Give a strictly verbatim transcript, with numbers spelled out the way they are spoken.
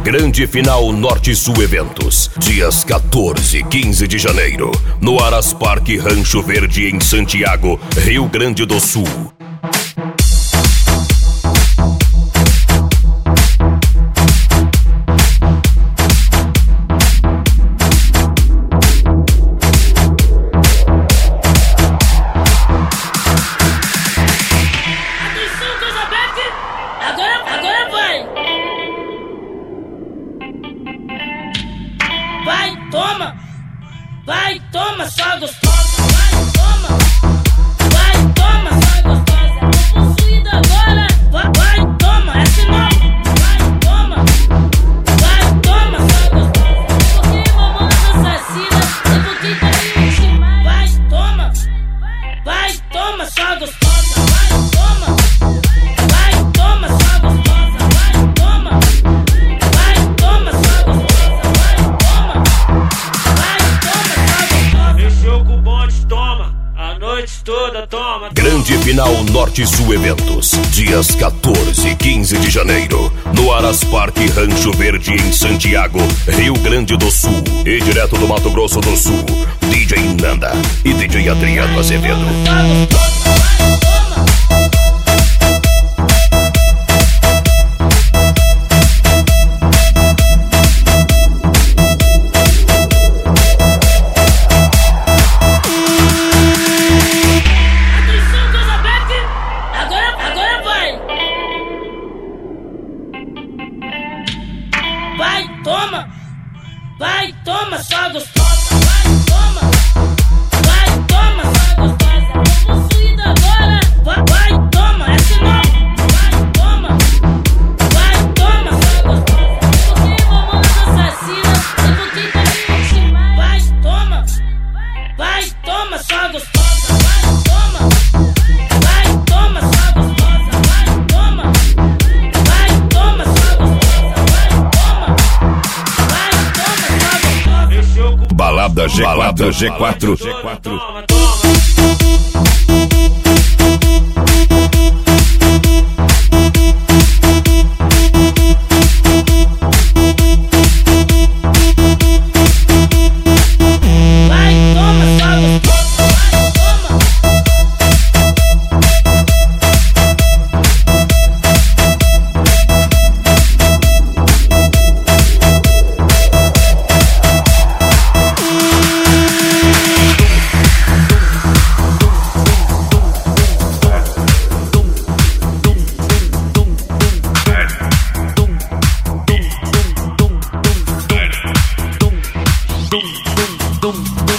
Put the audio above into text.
Grande Final Norte-Sul Eventos, dias quatorze e quinze de janeiro, no Aras Parque Rancho Verde, em Santiago, Rio Grande do Sul. Vai, toma, vai, toma, só gostosa, vai, toma, vai, toma, só gostosa, tô possuída agora, vai, vai, toma, é sinal, vai, toma, vai, toma, só gostosa, porque mamãe assassina, tipo que também enche mais, vai, toma, vai, toma, só gostosa, vai, toma, vai, toma, só gostosa, vai, toma, vai, toma, só gostosa. Toda, toma, toma. Grande Final Norte-Sul Eventos, dias quatorze e quinze de janeiro, no Aras Parque Rancho Verde, em Santiago, Rio Grande do Sul. E direto do Mato Grosso do Sul, D J Nanda e D J Adriano Azevedo. Vai, toma, vai, toma, só gostosa, vai, toma, vai, toma, só gostosa, tô possuída agora, vai, vai, toma, é sinal, vai, toma, vai, toma, só gostosa, porque mamãe assassina, tipo que também enche mais, vai, toma, vai, toma, só gostosa, vai, toma, vai, toma, só gostosa, vai, toma, vai, toma, só gostosa. Balada G quatro, G quatro, G quatro. Dum, dum, dum.